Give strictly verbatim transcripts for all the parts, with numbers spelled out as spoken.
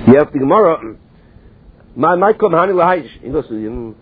You have the Gemara. My my come hani lahaysh. He goes to him.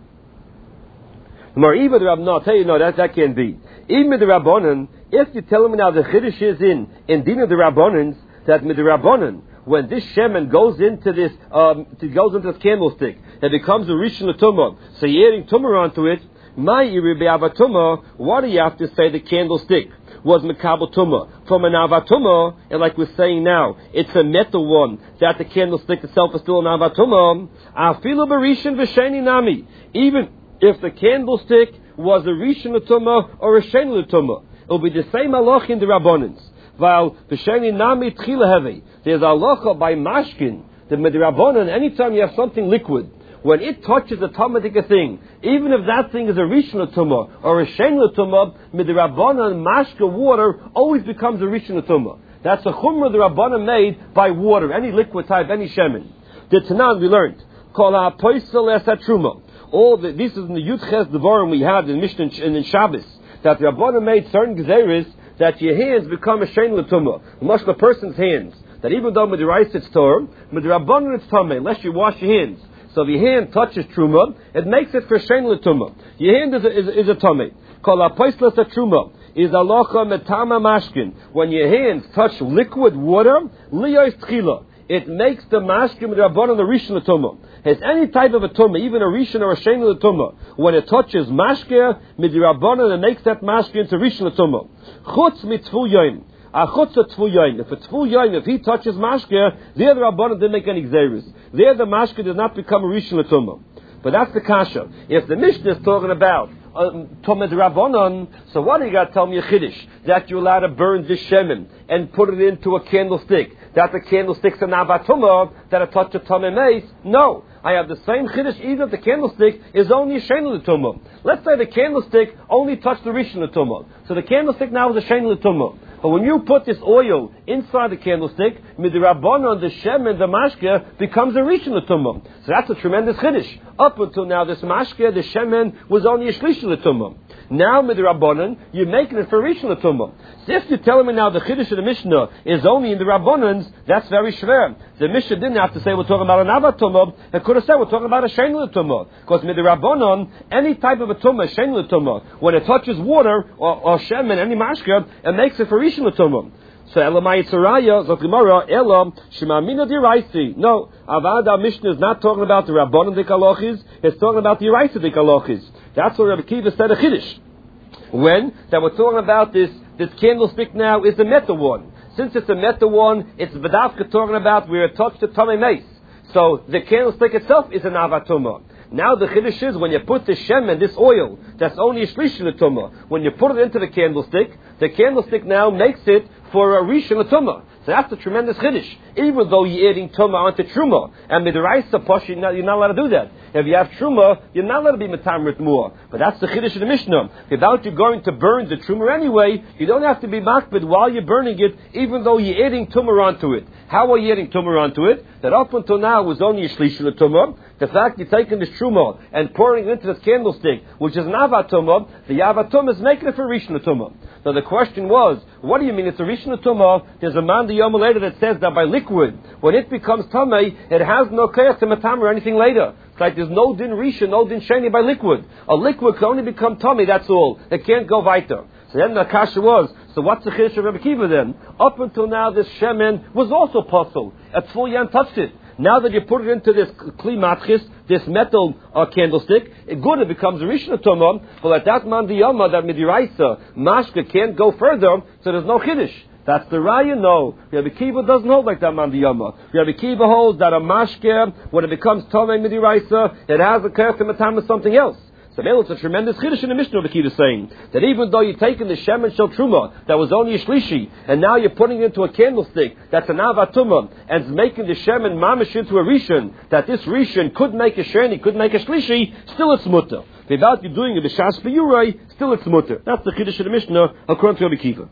Mar even the Rab, no, I'll tell you, no, that that can't be. Even with the Rabbanan, if you tell me now the Chiddush is in in Din of the Rabbanans, that with the Rabbanan, when this shemen goes into this, um, to, goes into this candlestick, it becomes a Rishon L'Tumah. So you're adding Tumah onto it. My Iribe Avatuma, what do you have to say the candlestick was Mekabel Tumah? From an Avatuma, and like we're saying now, it's a metal one, that the candlestick itself is still an Avatuma. Afilu Barishan V'Sheni Nami. Even if the candlestick was a Rishon L'Tumah or a Sheni L'Tumah, it will be the same halach in the Rabbanans. While V'Sheni Nami Tchila Hevi, there's a halacha by Mashkin, the Midrabanan, anytime you have something liquid, when it touches a Talmudic thing, even if that thing is a Rishon L'Tumah or a Sheni L'Tumah, Midrabanan, Mashka water always becomes a Rishon L'Tumah. That's a Chumrah the Rabbanan made by water, any liquid type, any shemen. The Tanan we learned, Kol HaPoisel Es HaTruma. All the, this is in the Yud Ches Devarim we had in Mishnah and in Shabbos, that the Rabbanan made certain gezeres that your hands become a Sheni L'Tumah. Much the person's hands. That even though Midrabanan it's Torah, Midrabanan it's Tameh, unless you wash your hands. So if your hand touches Truma, it makes it for Sheni L'Tumah. Your hand is a, is, is a Tameh. Kol HaPoisel Es HaTruma is Alocha Metama Mashkin. When your hands touch liquid water, Liyos Tchila. It makes the mashkin with Rabbanan the Rishon L'Tumah. Has any type of a tumah, even a Rishon or a Sheni L'Tumah, when it touches mashke, mid Rabbanan, it makes that mashke into Rishon L'Tumah. Chutz mitzvu yoyim. A chutz a tvu yoyim. If it's tvu yoyim, if he touches mashke, there the Rabbanan didn't make any gzeris. There the mashke does not become a Rishon L'Tumah. But that's the kasha. If the Mishnah is talking about Tomid Rabbanon, so what do you got to tell me a chiddush? That you're allowed to burn this shemen and put it into a candlestick. That the candlestick's an avatuma, that it touches a tamei meis? No. I have the same chiddush even if the candlestick is only a Sheni L'Tumah. Let's say the candlestick only touched the Rishon L'Tumah. So the candlestick now is a Sheni L'Tumah. But when you put this oil inside the candlestick, midrabanan, the shemen, the mashke, becomes a Rishon L'Tumah. So that's a tremendous chiddush. Up until now, this mashke, the shemen, was only a Shlishi L'Tumah. Now, midrabanan, you're making it for Rishon L'Tumah. So if you're telling me now the chiddush of the Mishnah is only in the Rabbanans, that's very schwer. The Mishnah didn't have to say we're talking about an Avatumah. It could have said we're talking about a Sheni L'Tumah. Because midrabanan, any type of a tumah, Sheni L'Tumah, when it touches water or, or shemen, any mashke, it makes it for Rishon L'Tumah. So Elamai Tzaraya, Zokimara, Elam, Shemamina Diraisi. No, Avada Mishnah is not talking about the Rabbanan Dikalochis, it's talking about the Iraisi Dikalochis. That's what Rabbi Kiva said a Chiddush. When? That we're talking about this, this candlestick now is the metal one. Since it's a metal one, it's Vadavka talking about where it touched the tamei meis. So the candlestick itself is an Avatuma. Now the chiddush is when you put the shemen, this oil, that's only a Shlishi L'Tumah. When you put it into the candlestick, the candlestick now makes it for a Rishon L'Tumah. So that's a tremendous chiddush. Even though you're adding Tumah onto Truma. And Midraisa Posh, you're not, you're not allowed to do that. If you have Truma, you're not allowed to be Metamrit more. But that's the chiddush of the Mishnah. Without you going to burn the Truma anyway, you don't have to be makbid while you're burning it, even though you're adding Tumah onto it. How are you adding Tumah onto it? That up until now was only a Shlishi L'Tumah. The fact you're taking this Truma and pouring it into this candlestick, which is an Avatumah, the Avatumah is making it for Rishon L'Tumah. So the question was, what do you mean it's a Rishon L'Tumah? There's a man the Yom later that says that by liquid, when it becomes Tamei, it has no Kayach to Matam or anything later. It's like there's no Din Rishon, no Din Sheni by liquid. A liquid can only become Tamei, that's all. It can't go weiter. So then the kasha was, so what's the chiddush of Rabbi Kiva then? Up until now this shemen was also puzzled. A Tzful Yan touched it. Now that you put it into this kli matchis, this metal uh, candlestick, it good, it becomes a Rishon L'Tumah. But at that man the Yama, that midiraisa, mashka can't go further, so there's no chiddush. That's the raya? No. Rabbi Kiva doesn't hold like that man the Yama. Rabbi Kiva holds that a mashke, when it becomes tomei midiraisa, it has a character matam of something else. So it's a tremendous chiddush in the Mishnah. Rabbi Kiva is saying that even though you're taking the shemen shel truma that was only a shlishi, and now you're putting it into a candlestick that's an avatuma, and making the shemen mamish into a rishon, that this rishon could make a sheni, could make a shlishi, still it's mutter. Without you doing it b'shas b'yurei, still it's mutter. That's the chiddush in the Mishnah according to Rabbi Kiva.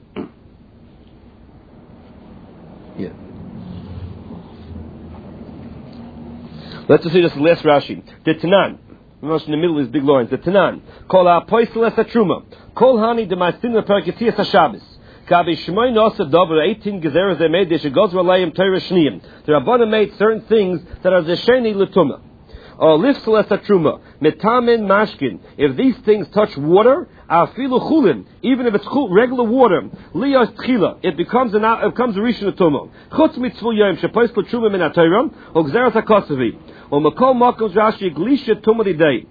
Yeah. Let's just see this last Rashi. The Tanan. In the middle is big lines. The Tanan. Kol ha'poisel es ha'truma. Kol hani de ma'astin le'peraketiyas ha'Shabbos. Kabi Shmoy Nosa Dover, eighteen gezeres they made, they should go to Alayim Torah Shniyim. The Rabbanim made certain things that are the Sheni L'Tumah. Or Lifsel Es HaTruma, Metamin Mashkin. If these things touch water, Afilu Chulin, even if it's regular water, Liyas Tchila, it becomes an it becomes a Rishon L'Tumah. Chutz Mitzvul Yom, Shepois L'Truma Min HaTorah, O Gzeres HaKosavi. O Makol Makom Rashi Glisha Tumah Lidei.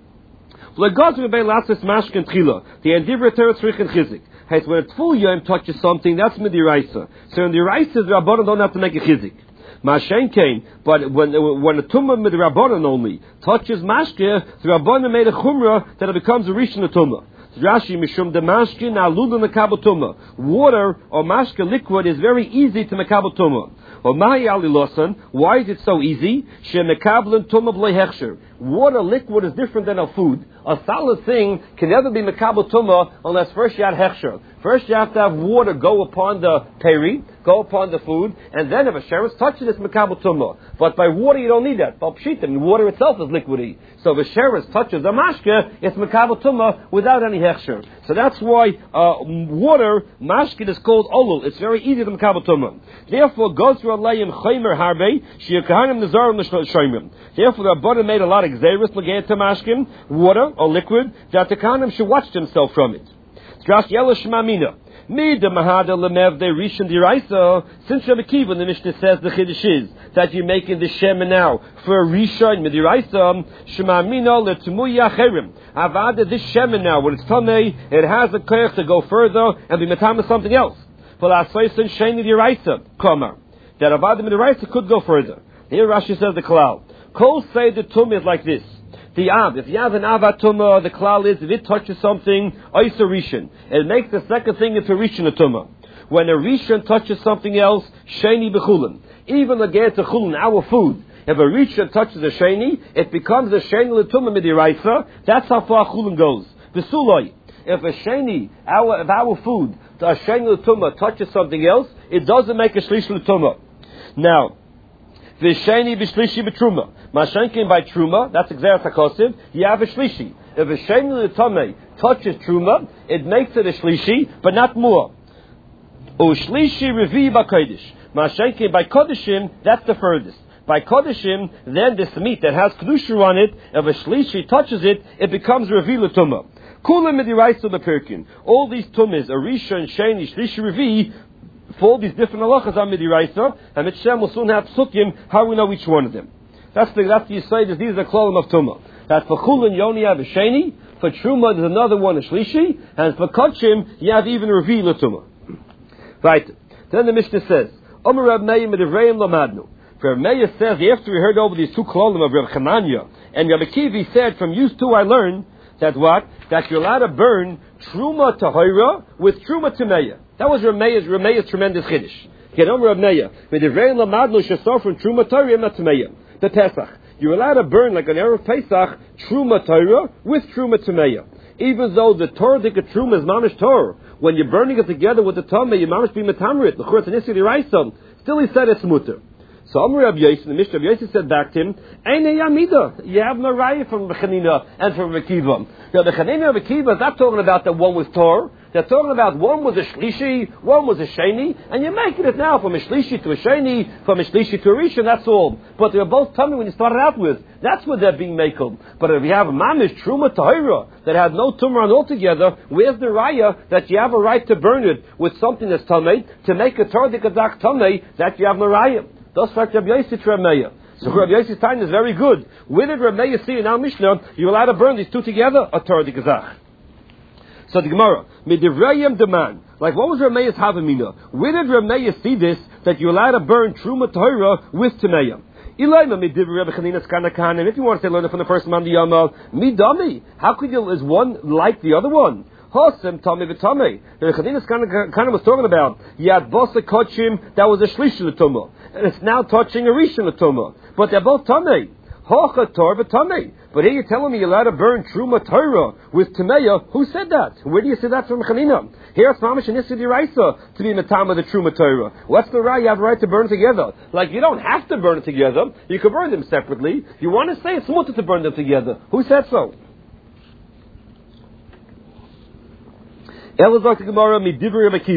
L'Gaz Rebei Lasses Mashkin Tchila. The Endivrei Torah Tzrich and Chizik. Hey, when a full Yom touches something, that's Midiraisa. So in the Raisa, the Rabbanon don't have to make a Chizik. Mashen came, but when when a tumah with the Rabbanon only touches mashke, the Rabbanon made a chumrah that it becomes a rishon tumah. Rashi mishum de mashke na lulu mekabel tumah. Water or mashke liquid is very easy to mekabel tumah. Or mahi ali losan. Why is it so easy? She mekabel tumah b'lei hechsher. Water liquid is different than a food. A solid thing can never be mekabel tumah unless first you add hechsher. First you have to have water go upon the peri, go upon the food, and then if a sheretz touches it, it's mekabel tumah. But by water you don't need that. But pshitim, water itself is liquidy. So if a sheretz touches a mashke, it's mekabel tumah without any hechsher. So that's why uh, water, mashke is called olul. It's very easy to mekabel tumah. Therefore, goes through alayim chaymer harbe, shiakahanim nizarim l'shayimim. Therefore, the Rabbanim made a lot of gzeirus l'geet to mashkim, water or liquid, that the kahanim should watch themselves from it. Drash yellow shmamina. Me the mahada lemev de rishon diraisa. Since Rabbi Kiva, the Mishnah says the chiddush is that you're making the shema now for a rishon midiraisa. Shmamina letumuya cherim. Avada this shema now when it's tamei, it has a koyach to go further and be metam something else. For asoyson sheni diraisa kama that avada midiraisa could go further. Here Rashi says the klal. Kol say the tum is like this. The av, if you have an avatuma, the klal is if it touches something, oisa rishon. It makes the second thing into rishon atuma. When a rishon touches something else, sheni b'chulin. Even again to chulin, our food. If a rishon touches a sheni, it becomes a sheni l'tuma midiraisa. That's how far chulin goes. V'suloi. If a sheni, our if our food, a sheni l'tuma touches something else, it doesn't make a shlish l'tuma. Now. V'sheni b'shlishi b'truma. Mashenkin by truma, that's Gzeres HaKosiv, you have a shlishi. If a sheni l'tamei touches truma, it makes it a shlishi, but not more. O shlishi revi b'kodesh. Mashenkin by kodeshim, that's the furthest. By kodeshim, then this meat that has kedusha on it, if a shlishi touches it, it becomes revi l'tumah. Kulam midiraisa b'pirkin. All these tumas, a rishon, sheni, shlishi, revi, for all these different halachas are midiraisa, and Mitzvah will soon have psukim, how we know each one of them. That's the, that's the Yisrael, these are the klolim of Tumah. That for Chulin, you only have a Sheni, for Truma, there's another one, a Shlishi, and for Kodshim, you have even Revi L'Tumah. Right. Then the Mishnah says, Omer Reb Meir Medivreim Lamadnu. For Reb Meir says, after we heard over these two klolim of Reb Chananya, and Reb Akiva said, from you two I learned, that what? That you're allowed to burn Truma Tahira with Truma Tameya. That was Reb Meir's, Reb Meir's tremendous chiddush. Get over Reb Meir. Medivreim Lamadnu Shasor from Truma Tahira Tameya. The Pesach. You're allowed to burn like an Erev Pesach Truma Torah with Truma Tameya. Even though the Torah the Truma is Mamish Torah, when you're burning it together with the Tameh, you Mamish be Metamrit. The Church and Isi Raisa. Still he said it's mutter. So Amr Rabbi Yosef, the Mishnah Rabbi Yosef said back to him, Eine Yamida. You have no raya from Bechanina and from Rekiva. Now the Bechanina and Rekiva is not talking about that one was Torah. They're talking about one was a Shlishi, one was a Sheni, and you're making it now from a Shlishi to a Sheni, from a Shlishi to a Rishon, that's all. But they're both tummy when you started out with. That's what they're being makel. But if you have a Mamish, Truma Tahira, that had no Tumran altogether, where's the Raya that you have a right to burn it with something that's tummy, to make a Torah Dikadak tummy, that you have no Raya? That's like Rabbi Yosef to Rabbi Meir. So Rabbi Yosef's time is very good. Where did Rabbi Meir see in our Mishnah, you're allowed to burn these two together, a Torah Dikazach? So the Gemara, Midivrayim demand. Like what was Rameya's Havamina? Where did Rameya see this, that you're allowed to burn Truma Torah with Tameya? Ilayma Midivri Rebbe Chanina's Kana Kana. If you want to say learn it from the first man the Yama, Midami. How could you, is one like the other one? Hosem Tami V'Tami. Rebbe Chanina's Kana was talking about Yad Bosa Kochim, that was a Shlish L'Tumah. And it's now touching a Rishon L'Tumah. But they're both Tami. Hocha Torah V'Tami. But here you're telling me you're allowed to burn Truma Torah with Tameya. Who said that? Where do you see that from Chanina? Here it's Mamish and Isi D'Iraisa to be Matama the Truma Torah. What's the right? You have a right to burn together. Like you don't have to burn it together. You can burn them separately. You want to say it's mutter to burn them together. Who said so? Elazar Gemara Midivri Rebbe Akiva.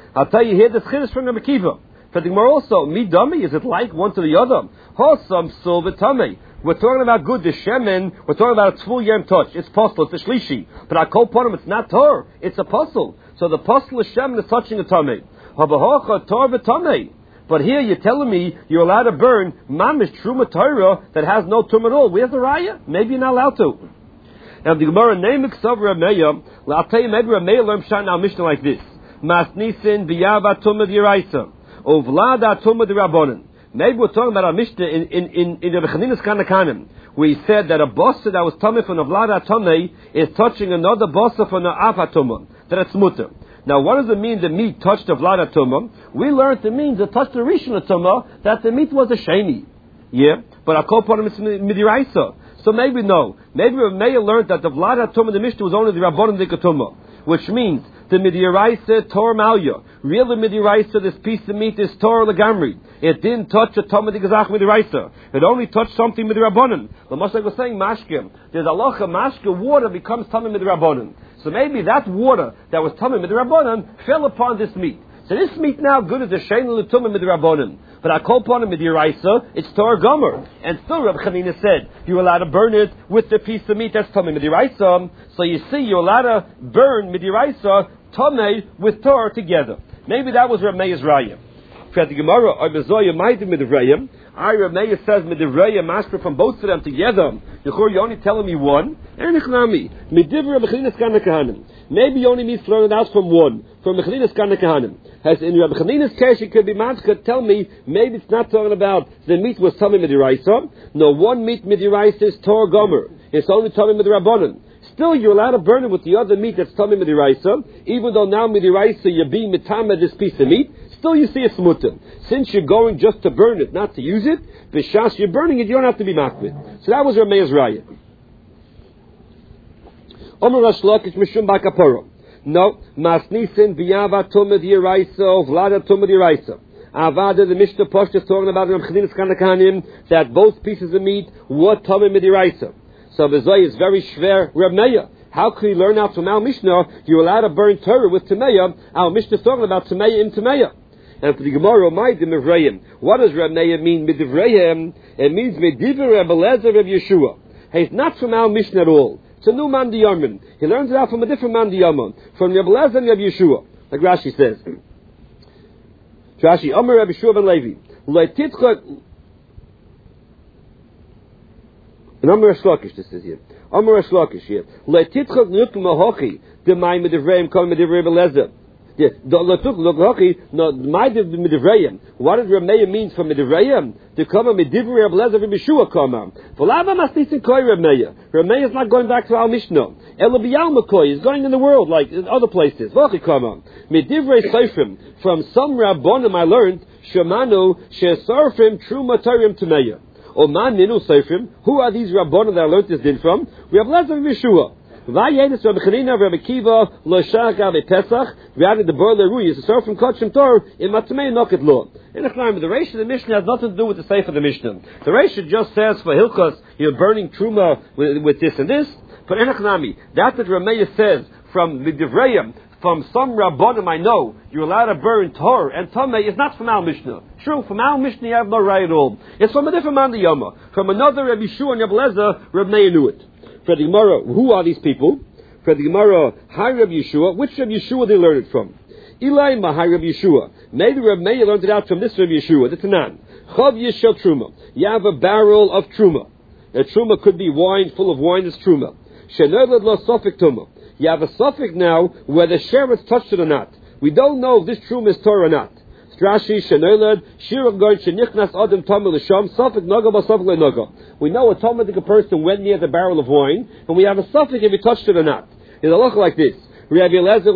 I'll tell you here, the chiddush from Rabbi Kiva. For the Gemara also, mi dummy, is it like one to the other? Hosam silver tummy. We're talking about good, the shemen, we're talking about a full yem touch. It's postel, it's a shlishi. But I call upon him, it's not tor, it's a postel. So the postel is shemen is touching a tummy. Habahocha tor v'tummy. But here you're telling me you're allowed to burn mamish truma Torah that has no tum at all. Where's the raya? Maybe you're not allowed to. Now the Gemara name Ksav Rameya, I'll tell you maybe Rameya learned Shana our Mishnah like this. Masnisin biyava tumah d'iraisa. Ovlada tumah d'rabonin. Maybe we're talking about our Mishnah in in in in the Bechaninas Kanakanim, where he said that a bossa that was tumah from Ovlada tumah is touching another bossa from the Afa tumah. That it's mutter. Now, what does it mean the meat touched the Vlada tumah? We learned it means it touched the Rishon tumah that the meat was a sheni. Yeah, but I call upon him midiraisa. So maybe no. Maybe Rameya learned that the Vlada tumah the Mishnah was only the Rabbanim dikatumah, which means the midiraisa tor malya. Really midiraisa, this piece of meat is tor legamri. It didn't touch a tumah dikazach midiraisa. It only touched something midirabbanim. The Moshe was saying mashkim. There's a locha mashka water becomes tumah midirabbanim. So maybe that water that was tumah midirabbanim fell upon this meat. So this meat now good as a shein l'tumah midirabbanim. But I call upon a midiraisa, it's tor gomer. And still Reb Chanina said you're allowed to burn it with the piece of meat that's tumah midiraisa. So you see you're allowed to burn midiraisa tumah with tor together. Maybe that was Rameya's raya. For the Gemara, or Bezoya might be midivrayim. I Rameya says midivrayim master from both of them together. You're only telling me one. Maybe you only need to learn it out from one, from Mechaninas Kana Kahanim. As in Rabbi Chanina's case, it could be Matzka, tell me, maybe it's not talking about the meat was Tommy Midiraisa. No, one meat Midiraisa is Tor Gomer. It's only Tommy Midirabonin. Still, you're allowed to burn it with the other meat that's Tommy Midiraisa, even though now Midiraisa, you're being Mitama this piece of meat. Still, you see it's mutter. Since you're going just to burn it, not to use it, b'shas you're burning it, you don't have to be makbid. So that was Rameya's raya. Omer Rash Lakish Mishum Bakaporo. No, Masnisin Biyava Tumad Yiraisa, Vlada Tumad Yiraisa. Avada, the Mishnah Posh is talking about in Chedinas Kanakanim that both pieces of meat were Tumad Midiraisa. So Bezoy is very shver Rameya. How can you learn out from our Mishnah? You're allowed to burn Torah with Tameya. Our Mishnah is talking about Tameya in Tameya. And for the Gemara, Maidim Evrayim. What does Rameya mean? Midivrayim. It means Medivir Rebbe Lezer of Yeshua. Hey, it's not from our Mishnah at all. It's a new man diyamin. He learns it out from a different man diyamin, from Rebbe Lezer and Rebbe Yeshua. Like Rashi says. Rashi, Omer Rebbe Yeshua ben Levi. Leititzchak. And Omer Shlakish, this is here. Omer Shlakish here. Leititzchak nukum ahochi. Demai Midivrayim kol Midivrayim Rebbe Lezer. Yeah, what does Rameya mean from Midivrayim? To come and Midivrayim Rebbe Lezer Rebbe Yeshua come. V'lava masnisin koi Rameya. Rameya is not going back to our Mishnah. Ela b'yalma koi is going in the world like in other places. V'achi come. Midivrei seifrim. From some Rabbonim I learned Shemanu she'esarfim truma tarim tameya. O man ninu seifrim. Who are these Rabbonim that I learned this din from? Rebbe Lezer Rebbe Yeshua. Vayenis Rabbi Chanina, Rabbi Kiva, Lo Shaka Pesach. We added the Borle Rui. It's a source from Kachim Tor in Matamei Noket Law. In the Khaim, the Reish of the Mishnah has nothing to do with the Seif of the Mishnah. The Reish just says for Hilchos, you're burning Truma with, with this and this. But in Achnami, that's what Rameya says from the Divrayim, from some Rabbonim I know, you're allowed to burn Tor and Tamei is not from our Mishnah. True, from our Mishnah you have no right at all. It's from a different man the Yoma. From another Rabbi Yeshua and Rabbi Lezer, Rameya knew it. For the Gemara, who are these people? For the Gemara, Hi Rabbi Yeshua. Which Rabbi Yeshua they learned it from? Eli Mahai Rabbi Yeshua. Maybe Rabbi Meir learned it out from this Rabbi Yeshua. The Tanan. Chav Yishel Truma. You have a barrel of Truma. A Truma could be wine, full of wine is Truma. Shenerled lo Sofik Truma. You have a Sofik now where the sheretz touched it or not. We don't know if this Truma is Torah or not. Strashi Shenerled Shirav Goy Shenichnas Adam Tamil Lisham Sofik Naga Basofik Le Naga. We know a Talmudic person went near the barrel of wine, and we have a Sofik if he touched it or not. It's a look like this. If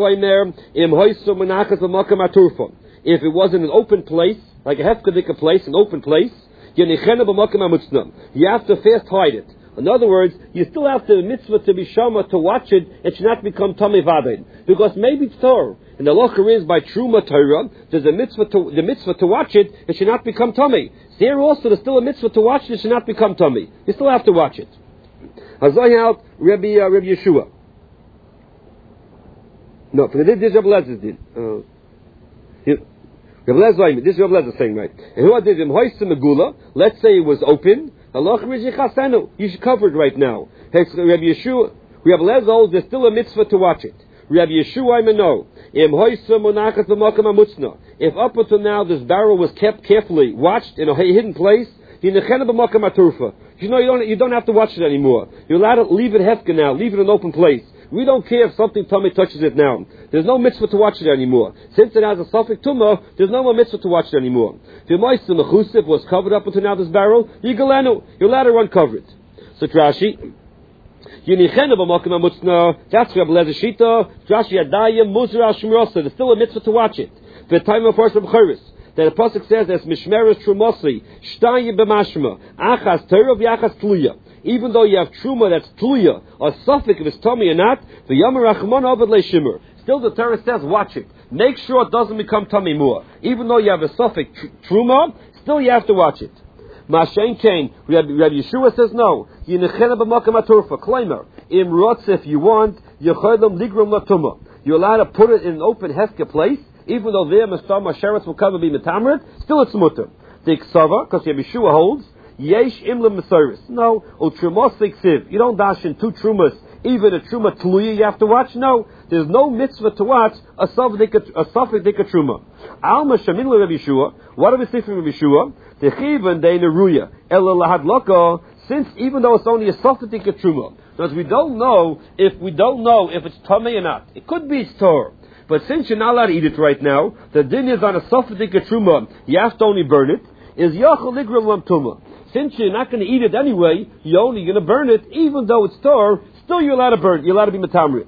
it was in an open place, like a hefkadika place, an open place, you have to fast hide it. In other words, you still have the mitzvah to be shama to watch it. It should not become tummy vadin, because maybe it's Torah. And the locha is by truma Torah. There's a mitzvah to the mitzvah to watch it. It should not become tummy. There also, there's still a mitzvah to watch it. It should not become tummy. You still have to watch it. Hazayat Rabbi uh, Rabbi Yeshua. No, for the this Rabbi Lezer did. Uh, This is Rabbi Lezer saying, right? And who did him? Let's say it was open. You should cover it right now. Rabbi Yeshua, Rabbi Lezer holds there's still a mitzvah to watch it. Rabbi Yeshua, I know. If up until now this barrel was kept carefully, watched in a hidden place, you know you don't you don't have to watch it anymore. You're allowed to leave it hefka now, leave it in an open place. We don't care if something tummy touches it now. There's no mitzvah to watch it anymore. Since it has a suffix tumah, there's no more mitzvah to watch it anymore. If the moisture mechusif was covered up until now this barrel, yigalenu, you're allowed to run cover it. So Rashi, that's Rabbi Lezer Shita. Rashi Adayim Muzra Shmrosa. There's still a mitzvah to watch it. The time of first B'Choris. That the pasuk says as Mishmeres Trumosi Shtayim B'Mashma Achas Torah V'Achas Tluya. Even though you have truma that's tluya, or suffix if it's tummy or not, the Yamar Rachman Avad Leishimur. Still the Torah says watch it. Make sure it doesn't become tummy more. Even though you have a suffix truma, still you have to watch it. Mashen Kain, Rabbi Yeshua says no. Yinechena b'makam aturfa. Claimer. Im rotz if you want, yechodem ligrum latuma. You're allowed to put it in an open hefka place, even though there mastama sheretz will cover be metamrit, still it's mutter. The Ksava, because Rabbi Yeshua holds, yesh imlim mesoris. No, utrumos siksiv. You don't dash in two trumas, even a truma tluya you have to watch. No, there's no mitzvah to watch a suffix dika truma. Alma shamin le Rabbi Yeshua. What do we see from Rabbi Yeshua? The chivan de neruya ela lahadlaka. Since even though it's only a suffix dika truma, because we don't know if we don't know if it's tamei or not. It could be it's Torah. But since you're not allowed to eat it right now, the din is on a suffix dika truma. You have to only burn it. Is yachal ligram lam tuma. Since you're not going to eat it anyway, you're only going to burn it, even though it's Torah, still you're allowed to burn it. You're allowed to be metamrit.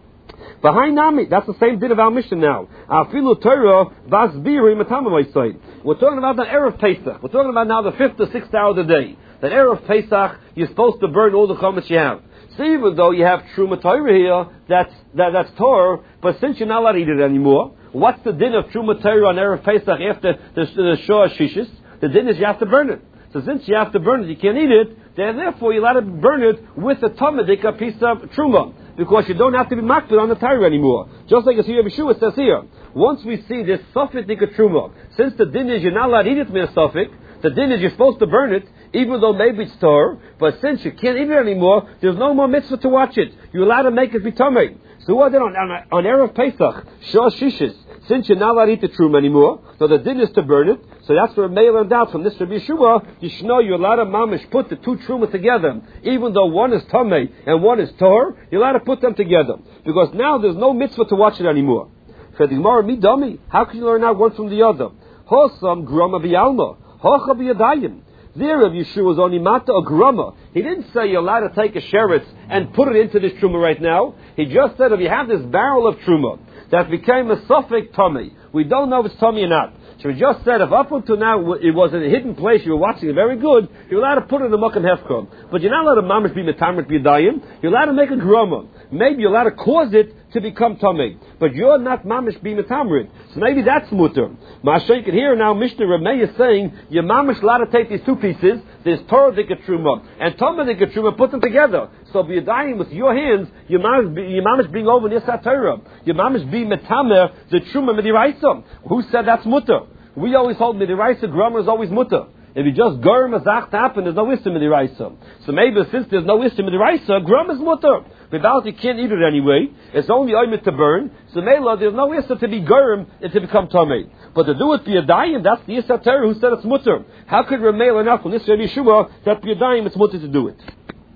Behind Nami, that's the same din of our mission now. Afilu Torah, vasbiri metamamai side. We're talking about the Erev Pesach. We're talking about now the fifth or sixth hour of the day. That Erev Pesach, you're supposed to burn all the chametz you have. So even though you have Truma Torah here, that's, that, that's Torah, but since you're not allowed to eat it anymore, what's the din of Truma Torah on Erev Pesach after the, the Shoah Shishis? The din is you have to burn it. So since you have to burn it, you can't eat it, then therefore you're allowed to burn it with a Talmudic, a piece of Truma, because you don't have to be makbid on the Torah anymore. Just like as Rabbi Yeshua says here, once we see this Safik Dika Truma, since the din is you're not allowed to eat it with a Safik, the din is you're supposed to burn it, even though maybe it's Torah, but since you can't eat it anymore, there's no more mitzvah to watch it. You're allowed to make it be Tamei. So what then on, on, on Erev Pesach, Shah Shishis, since you're not allowed to eat the Truma anymore, so the din is to burn it, so that's where Meir learned out from this Rabbi Yeshua, you should know you're allowed to mamish put the two Truma together. Even though one is Tamei and one is Torah, you're allowed to put them together. Because now there's no mitzvah to watch it anymore. For the Gemara, mi dummy, how can you learn out one from the other? Hosam grama b'yalma, hocha b'yadayim. There Rabbi Yeshua was only mata or grama. He didn't say you're allowed to take a sheretz and put it into this Truma right now. He just said if you have this barrel of Truma that became a suffix tummy, we don't know if it's tummy or not. So we just said if up until now it was in a hidden place, you were watching it very good, you're allowed to put it in the Mokum Hefkom. But you're not allowed to mamish be metamrit b'yadayim. You're allowed to make a grama. Maybe you're allowed to cause it to become tummy. But you're not mamish be metamrit. So maybe that's mutter. Masha, you can hear now Mishnah Rameh is saying you're mamish allowed to take these two pieces, this Torah dika truma and Tameh dika truma, put them together. So b'yadayim with your hands, you're mamish, you're mamish being over this Torah. You're mamish being metamer the truma midiraisa. Who said that's mutter? We always hold midiraisa, grammar is always mutter. If you just gurm a zach to happen, there's no wisdom midiraisa. So maybe since there's no wisdom midiraisa, grammar is mutter. Without you can't eat it anyway. It's only oimit to burn. So Mela, there's no issa to be gurm and to become tamei. But to do it b'yadayim, that's the issa terror who said it's mutter. How could Rameh learn out from this Rabbi Yeshua that b'yadayim it's mutter to do it?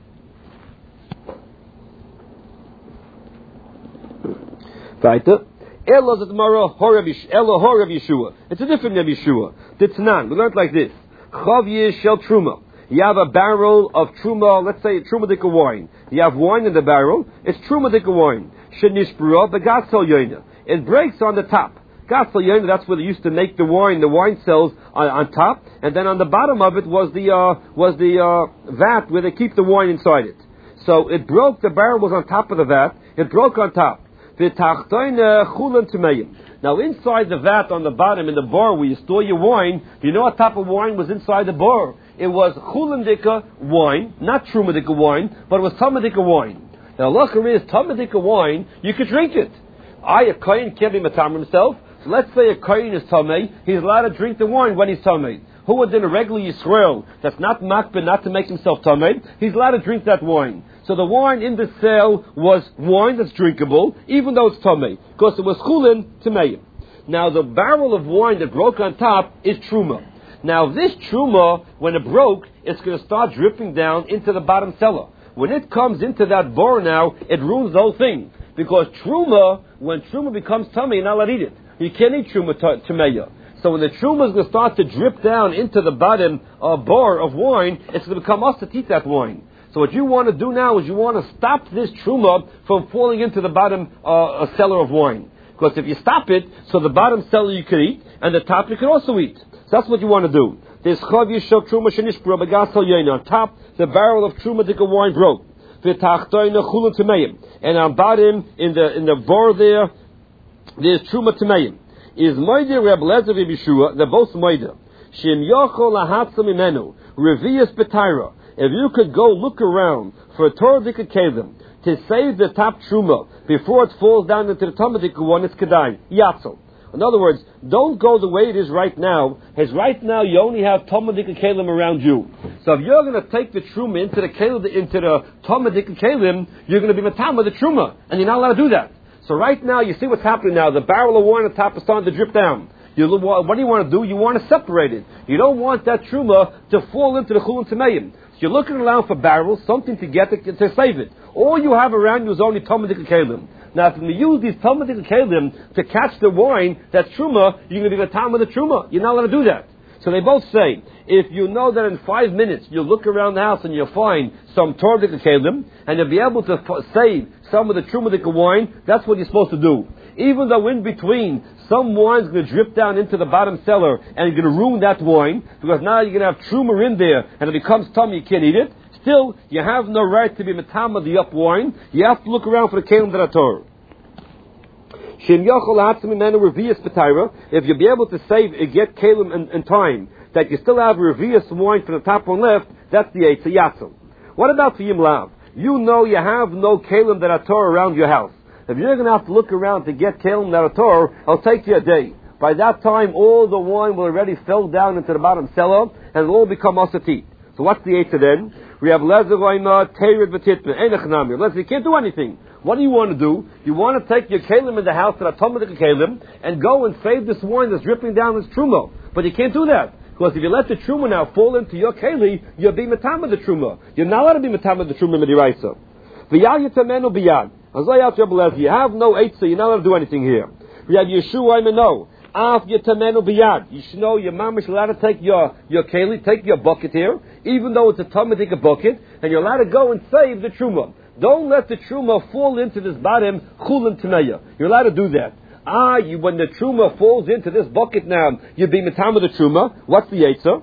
Weiter. Ella Zedmara Horav Yeshua. It's a different Rabbi Yeshua. The Tanan. We learned like this. Chav Yish Shel Truma. You have a barrel of Truma, let's say Truma Dika wine. You have wine in the barrel. It's Truma Dika wine. Shenishbura Begatzal Yoina. It breaks on the top. Gatzal Yoina, that's where they used to make the wine, the wine cells on, on top. And then on the bottom of it was the, uh, was the, uh, vat where they keep the wine inside it. So it broke, the barrel was on top of the vat. It broke on top. Now inside the vat on the bottom in the bar where you store your wine, do you know what type of wine was inside the bar? It was chulandika wine, not trumadika wine, but it was tamadika wine. Now, luckily is tamadika wine, you could drink it. I, a kohen, can't be matam himself, So let's say a kohen is tamei, he's allowed to drink the wine when he's tamei. Who would in a regular Yisrael that's not makbid, not to make himself tamei, he's allowed to drink that wine. So the wine in the sale was wine that's drinkable, even though it's tamei, because it was chulin tameim. Now the barrel of wine that broke on top is truma. Now this truma, when it broke, it's going to start dripping down into the bottom cellar. When it comes into that bar now, it ruins the whole thing. Because truma, when truma becomes tummy, you're not allowed to eat it. You can't eat truma tameya. So when the truma is going to start to drip down into the bottom uh, bar of wine, it's going to become us to eat that wine. So what you want to do now is you want to stop this truma from falling into the bottom uh, cellar of wine. Because if you stop it, so the bottom cellar you can eat, and the top you can also eat. So that's what you want to do. There's chav yishok truma shenishbra begasal yain. On top, the barrel of truma dika wine broke. V'tachtoina chulun tameim. And on bottom, in the in the bar there, there's truma tameim. Is moide Reb Lezer v'Yeshua, they're both moide. Shem yochol lahatzam imenu revius b'tayra. If you could go look around for a Torah dika kelim to save the top truma before it falls down into the Tameh dika one, it's kedai yatzal. In other words, don't go the way it is right now. As right now, you only have Tameh dika kelim around you. So if you're going to take the truma into the kelim, into the Tameh dika kelim, you're going to be matama the truma, and you're not allowed to do that. So right now, you see what's happening now. The barrel of wine on top is starting to drip down. You, what do you want to do? You want to separate it. You don't want that truma to fall into the chulun tameim. So you're looking around for barrels, something to get to, to save it. All you have around you is only Tameh dika kelim. Now, if you use these Tameh dika kelim to catch the wine, that truma, you're going to be the time of the truma. You're not allowed to do that. So they both say, if you know that in five minutes you'll look around the house and you'll find some Torah dika kelim, and you'll be able to f- save some of the truma dika wine, that's what you're supposed to do. Even though in between, some wine's going to drip down into the bottom cellar, and you're going to ruin that wine, because now you're going to have truma in there, and it becomes tummy, you can't eat it. Still, you have no right to be matama the up wine. You have to look around for the kelim that are Torah. If you'll be able to save, get kelim in, in time, that you still have revius wine from the top one left, that's the eitzah yatzim. What about for Yim Lav? You know you have no kelim that are Torah around your house. If you're going to have to look around to get kelim that are Torah, it'll take you a day. By that time, all the wine will already fell down into the bottom cellar, and it'll all become asatit. So what's the eitzah then? We have lezer v'ayna, tered v'titme, einach namir. Lezer, you can't do anything. What do you want to do? You want to take your kelim in the house that are Tameh dika kelim and go and save this wine that's dripping down this truma. But you can't do that. Because if you let the truma now fall into your keli, you'll be matama the truma. You're not allowed to be matama the truma midiraisa. V'yal yitamenu biyad. You have no eitzah, you're not allowed to do anything here. We have Yeshua Imeno. Af yitamenu biyad. You should know your mama is allowed to take your, your keli, take your bucket here, even though it's a Tameh dika bucket, and you're allowed to go and save the truma. Don't let the truma fall into this bottom chulin tameya. You're allowed to do that. Ah, you, when the truma falls into this bucket now, you're being matama the truma. What's the eitzah?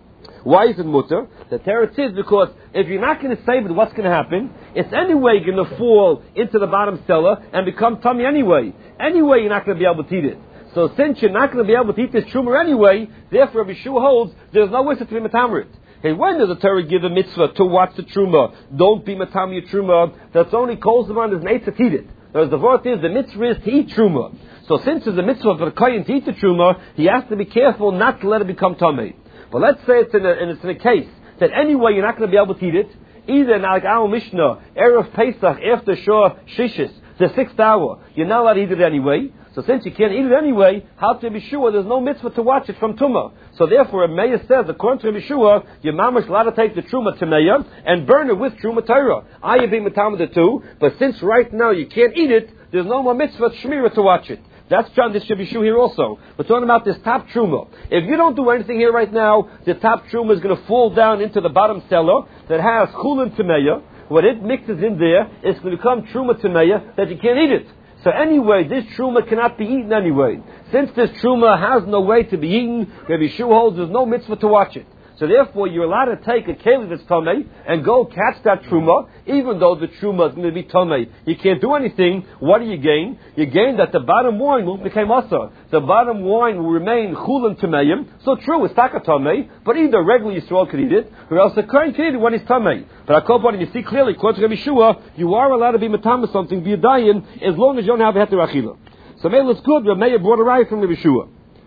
Why is it mutter? The teretz is because if you're not going to save it, what's going to happen? It's anyway going to fall into the bottom cellar and become tummy anyway. Anyway, you're not going to be able to eat it. So since you're not going to be able to eat this truma anyway, therefore Rabbi Yeshua holds there's no way to be matama it. Hey, when does the Torah give a mitzvah to watch the truma? Don't be matami your truma. That's only calls them on as an eitzah to eat it. Whereas the word is the mitzvah is to eat truma. So since there's a mitzvah for the kohen to eat the truma, he has to be careful not to let it become tamei. But let's say it's in a, and it's in a case that anyway you're not going to be able to eat it. Either like our Mishnah, Erev Pesach after Shor Shishis, the sixth hour, you're not allowed to eat it anyway. So since you can't eat it anyway, how to be sure there's no mitzvah to watch it from Tumah. So therefore, Meir says, according to Rabbi Yeshua, your mamash allowed to take the Truma to Meir and burn it with Truma Torah. I have been matama the two, but since right now you can't eat it, there's no more mitzvah shmira to watch it. That's John, this should be true here also. We're talking about this top truma. If you don't do anything here right now, the top truma is going to fall down into the bottom cellar that has chulin tameya. When it mixes in there, it's going to become truma tameya that you can't eat it. So anyway, this truma cannot be eaten anyway. Since this truma has no way to be eaten, Rabbi Yeshua holds there's no mitzvah to watch it. So therefore, you're allowed to take a keli that's tamei and go catch that truma, even though the truma is going to be tamei. You can't do anything. What do you gain? You gain that the bottom wine will become asa. The bottom wine will remain chulin tameim. So true, it's taka tamei, but either regular Yisrael could eat it, or else the kohen could eat it when it's tamei. But Akopon, you see clearly, according to Rabbi Yeshua, you are allowed to be matama something, be a dayan, as long as you don't have a heter achila. So maybe it's good. Reb Meir brought a raya from Reb Yeshua.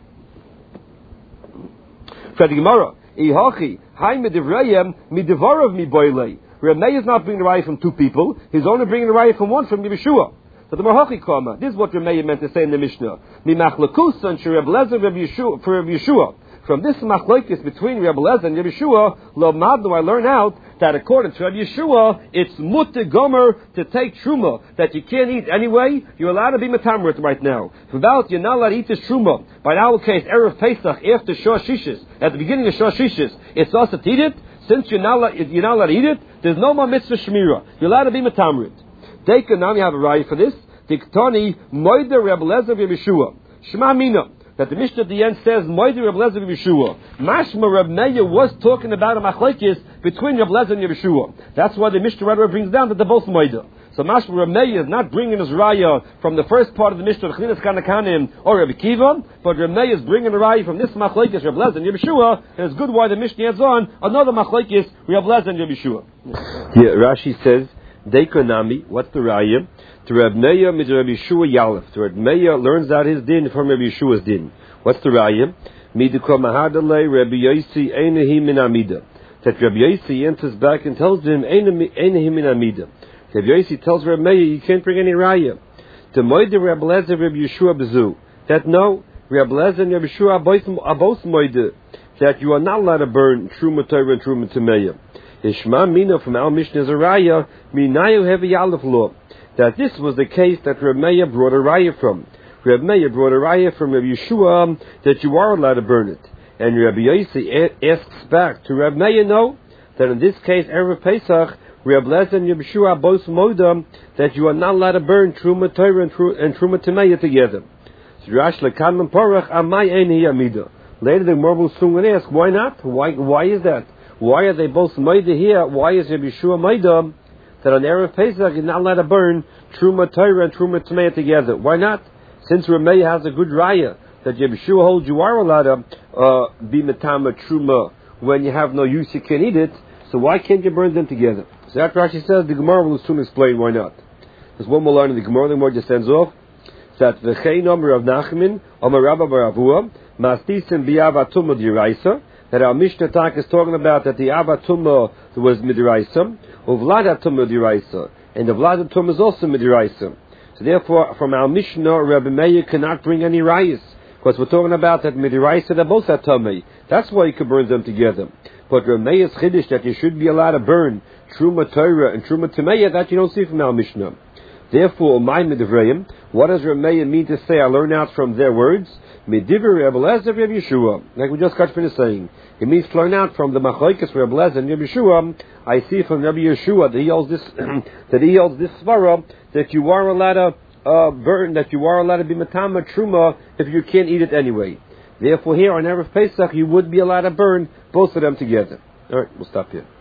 For the Gemara, Ihachi, Hai Medivrayim, Midivarav Mi Boilei. Reb Meir is not bringing the raya from two people. He's only bringing the raya from one, from Reb Yeshua. So the Marhachi Kama, this is what Reb Meir meant to say in the Mishnah. Mi Machlakus and Reb Lezer Reb Yeshua for Reb Yeshua. From this machlokes between Reb Lezer and Reb Yeshua, Lo Madnu, I learn out that according to Reb Yeshua, it's mutter gomer to take truma that you can't eat anyway. You're allowed to be metamrit right now. Without you're not allowed to eat this truma. By our case, erev Pesach after Shor Shishis, at the beginning of Shor Shishis, it's also to eat it. Since you're not allowed, you're not allowed to eat it, there's no more mitzvah shmira. You're allowed to be metamrit. Deika, now we have a raya for this. Diktani moider Reb Lezer Reb Yeshua. Shema mina. That the Mishnah at the end says, Moidi Reb Lezer Reb Yeshua. Mashma Reb Meir was talking about a machlekes between Reb Lezer and Reb Yeshua. That's why the Mishnah right brings down that they're both Moida. So Mashma Reb Meir is not bringing his raya from the first part of the Mishnah, Chlinas Kanakanim or Reb Akiva, but Reb Meir is bringing a raya from this machlekes Reb Lezer and Reb Yeshua, and it's good why the Mishnah adds on another machlekes Reb Lezer and Reb Yeshua. Yeah, Rashi says, Deikonami, what's the raya? To Reb Meir mid Reb Yeshua Yalef. To Reb Meir learns out his din from Reb Yeshua's din. What's the raya? Midikol Mahadalei Reb Yosi Einahi min Amida. That Reb Yosi enters back and tells him Einahi min Amida. Reb Yosi tells Reb Meir you can't bring any raya. To Moide Reb Lezer Reb Yeshua Bezu. That no, Reb Lezer and Reb Yeshua are both Moide. That you are not allowed to burn Truma Torah and Truma Tameya. Ishma Mina from our Mishnah is a raya. Minayu Heavy Yalef law. That this was the case that Reb Meir brought a raya from. Reb Meir brought a raya from Reb Yeshua that you are allowed to burn it. And Reb Yosi asks back to Reb Meir, no, that in this case, Erev Pesach, Reb Lezer and Reb Yeshua are both modam that you are not allowed to burn Truma Torah and Truma Tameya together. So Rash Lekan Porach Amai Eini Amida. Later the Gemara will soon ask, why not? Why why is that? Why are they both Moida here? Why is Reb Yeshua Moida that on Erev Pesach you're not allowed to burn Truma Torah and Truma Tameya together? Why not? Since Reb Meir has a good raya that Reb Yeshua holds you are allowed to uh, be metama Truma when you have no use, you can't eat it. So why can't you burn them together? So after Rashi says, the Gemara will soon explain why not. There's one more line in the Gemara. The Gemara just sends off that v'chein omer Rav Nachman omer Rabba bar Avua mastisim bi'avatumah d'iraisa. That our Mishnah Talk is talking about that the avatumah was midiraisa, uvlad atumah d'iraisa, and the vlad atumah is also midiraisa. So therefore, from our Mishnah, Rabbi Meir cannot bring any rayas, because we're talking about that midiraisa, they're both atumah. That's why you could burn them together. But Rabbi Meir's chiddush that you should be allowed to burn Truma Torah and Truma Tameya, that you don't see from our Mishnah. Therefore, my midivrayim, what does Rabbi Meir mean to say? I learn out from their words. Midivir Reb Lezer Reb Yeshua, like we just got finished saying. It means learn out from the machlokes Reb Lezer and Reb Yeshua. I see from Reb Yeshua that he holds this that he holds this svara that you are allowed to uh, burn, that you are allowed to be matama truma if you can't eat it anyway. Therefore, here on Erev Pesach you would be allowed to burn both of them together. All right, we'll stop here.